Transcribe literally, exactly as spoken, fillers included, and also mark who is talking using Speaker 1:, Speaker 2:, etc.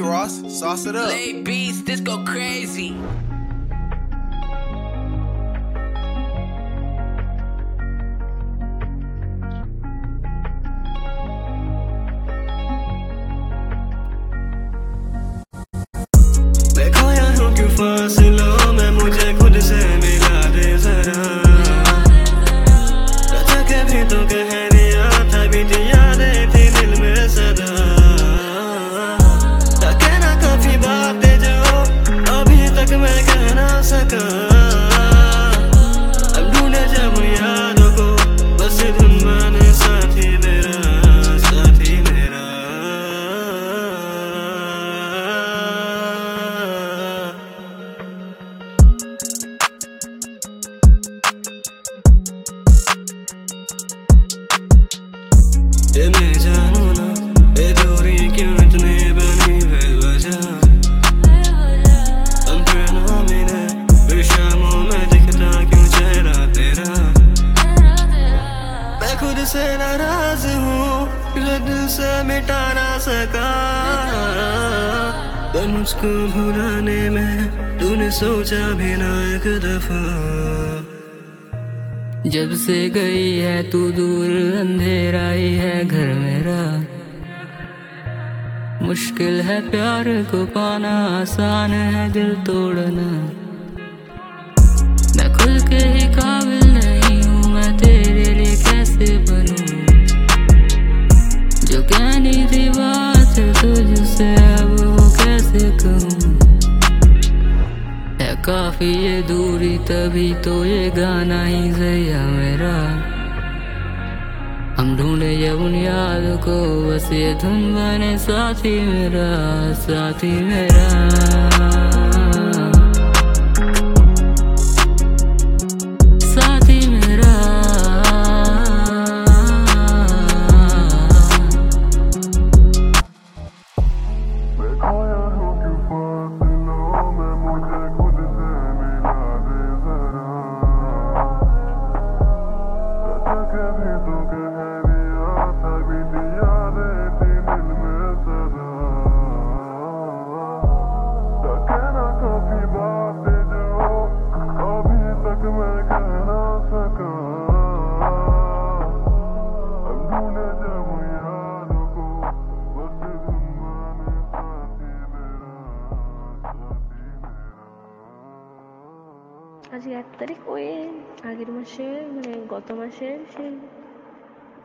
Speaker 1: Ross, sauce it up.
Speaker 2: Lay beats, this go crazy.
Speaker 3: मैं खोया हूँ क्यों फासलों में, मुझे खुद से मिला दे जरा। कथा कभी तो कह दिया था, बीती यादें थी दिल में सदा। कहना काफी बातें जो अभी तक मैं कह ना सका। अब ढूंढे जब यादों को, बस धुन बने साथी मेरा, साथी मेरा। ये मैं जानू ना, ये दूरी क्यों इतनी बनी बेवजह। अंतरना मिले बेशामों में दिखता क्यों चेहरा तेरा। मैं खुद से नाराज हूँ, जो दिल से मिटा ना सका। पर मुझको भुलाने में तूने सोचा भी ना एक दफा।
Speaker 4: जब से गई है तू दूर, अंधेरा ही है घर मेरा। मुश्किल है प्यार को पाना, आसान है दिल तोड़ना। मैं खुल के ही काबिल नहीं हूँ, मैं तेरे लिए कैसे बनूं। जो कहनी थी बात तुझसे, अब वो कैसे कहूँ। है काफी ये दूरी, तभी तो ये गाना ही ज़रिया मेरा। हम ढूंढे जब उन याद को, बस ये धुन बने साथी मेरा, साथी मेरा।
Speaker 5: আজকে এক তারিখ, ওই আগের মাসে মানে গত মাসের সেই